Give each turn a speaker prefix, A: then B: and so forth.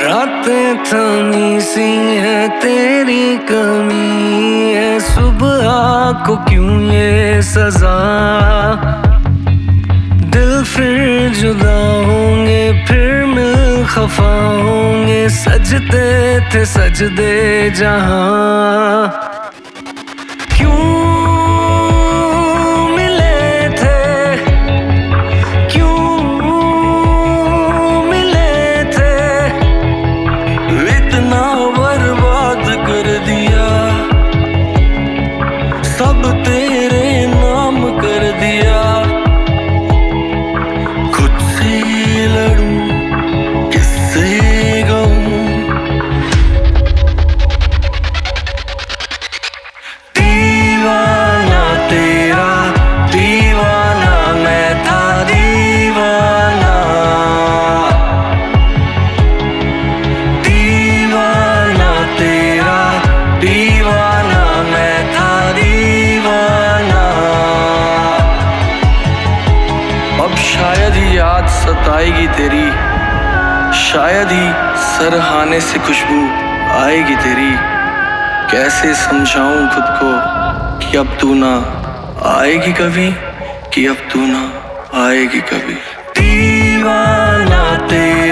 A: रातें थमी सी है तेरी कमी है, सुबह को क्यों ये सजा। दिल फिर जुदा होंगे, फिर मिल खफा होंगे, सजते थे सजदे जहां। क्यों सब तेरे नाम कर दिया। खुद से लड़ूं किससे कहूं, दीवाना तेरा दीवाना मैं था दीवाना। दीवाना तेरा दीवाना मैं था दीवाना। अब शायद ही याद सताएगी तेरी, शायद ही सरहाने से खुशबू आएगी तेरी। कैसे समझाऊं खुद को कि अब तू ना आएगी कभी, कि अब तू ना आएगी कभी। दीवाना तेरा